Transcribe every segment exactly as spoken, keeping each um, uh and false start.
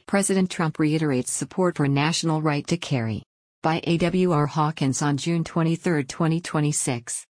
President Trump reiterates support for national right to carry. By A W R Hawkins on June twenty-third, twenty twenty-six.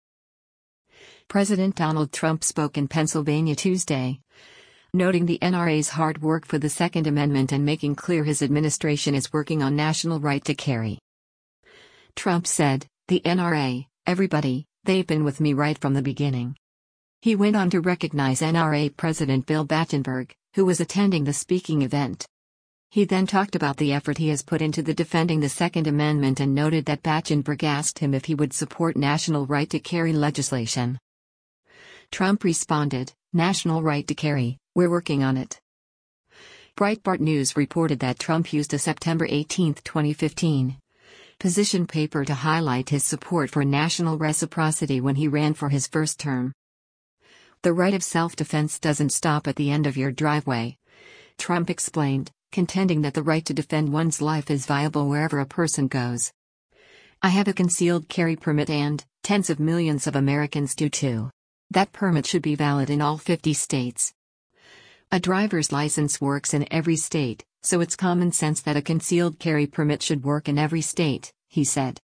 President Donald Trump spoke in Pennsylvania Tuesday, noting the N R A's hard work for the Second Amendment and making clear his administration is working on national right to carry. Trump said, "The N R A, everybody, they've been with me right from the beginning." He went on to recognize N R A President Bill Battenberg, who was attending the speaking event. He then talked about the effort he has put into the defending the Second Amendment and noted that Battenberg asked him if he would support national right to carry legislation. Trump responded, "National right to carry, we're working on it." Breitbart News reported that Trump used a September eighteenth, twenty fifteen, position paper to highlight his support for national reciprocity when he ran for his first term. "The right of self-defense doesn't stop at the end of your driveway," Trump explained, contending that the right to defend one's life is viable wherever a person goes. "I have a concealed carry permit and tens of millions of Americans do too. That permit should be valid in all fifty states. A driver's license works in every state, so it's common sense that a concealed carry permit should work in every state," he said.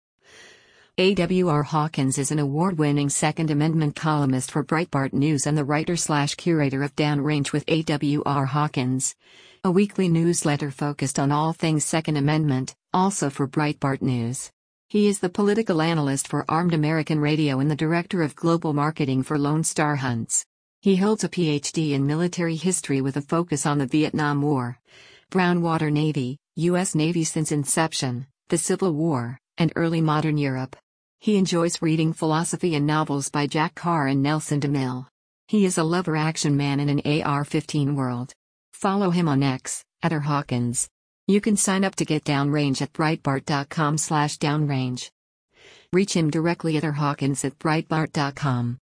A W R Hawkins is an award-winning Second Amendment columnist for Breitbart News and the writer-slash-curator of Downrange with A W R Hawkins, a weekly newsletter focused on all things Second Amendment, also for Breitbart News. He is the political analyst for Armed American Radio and the director of global marketing for Lone Star Hunts. He holds a P H D in military history with a focus on the Vietnam War, Brownwater Navy, U S Navy since inception, the Civil War, and early modern Europe. He enjoys reading philosophy and novels by Jack Carr and Nelson DeMille. He is a lover action man in an A R fifteen world. Follow him on X, at R Hawkins. You can sign up to get Downrange at breitbart dot com slash downrange. Reach him directly at r hawkins at breitbart dot com.